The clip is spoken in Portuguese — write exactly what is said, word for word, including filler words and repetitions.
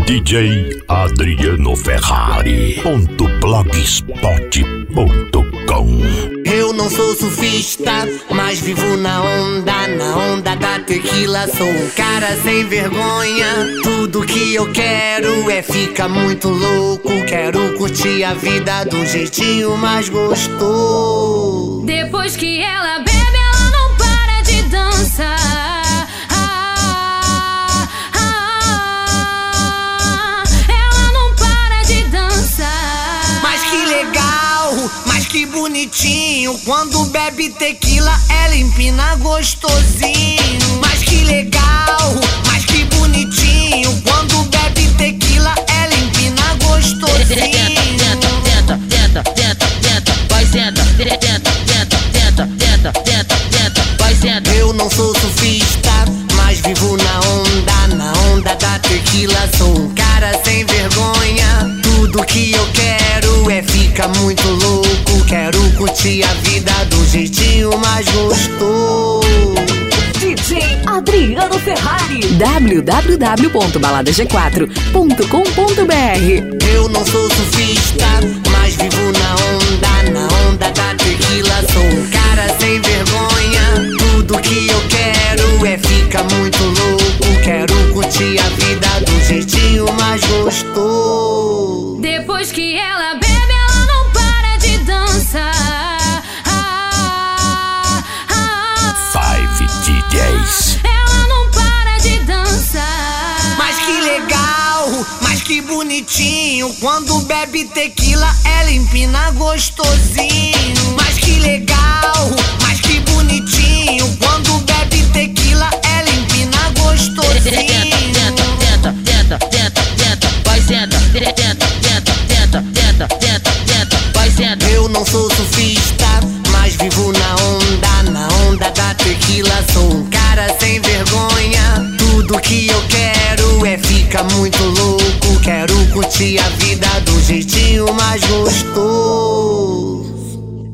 D J Adriano Ferrari ponto blogspot ponto com. Eu não sou surfista, mas vivo na onda, na onda da tequila. Sou um cara sem vergonha. Tudo que eu quero é ficar muito louco. Quero curtir a vida do jeitinho mais gostoso. Depois que ela bebe, ela não para de dançar. Que bonitinho, quando bebe tequila, ela empina gostosinho. Mas que legal, mas que bonitinho, quando bebe tequila, ela empina gostosinho. Tenta, tenta, tenta, tenta, vai senta, tenta, tenta, tenta, tenta, tenta, tenta, vai senta. Eu não sou surfista, mas vivo na onda, na onda da tequila. Sou um cara sem vergonha. Tudo que eu quero é ficar muito louco. Quero curtir a vida do jeitinho mais gostoso. D J Adriano Ferrari. w w w ponto balada g quatro ponto com ponto b r. Eu não sou surfista, mas vivo na onda, na onda da tequila. Sou um cara sem vergonha. Tudo que eu quero é ficar muito louco. Quero curtir a vida do jeitinho mais gostoso. Depois que ela bebe, ela não para de dançar. Five D Js. Ela não para de dançar. Mas que legal, mas que bonitinho, quando bebe tequila, ela empina gostosinho. Mas que legal, mas que bonitinho, quando bebe tequila, ela empina gostosinho. Tenta, tenta, tenta, tenta, vai senta, tenta, tenta, tenta, tenta, tenta, tenta, vai senta. Eu não sou surfista, mas vivo na onda, na onda da tequila. Sou um cara sem vergonha. Tudo que eu quero é ficar muito louco. Quero curtir a vida do jeitinho mais gostoso.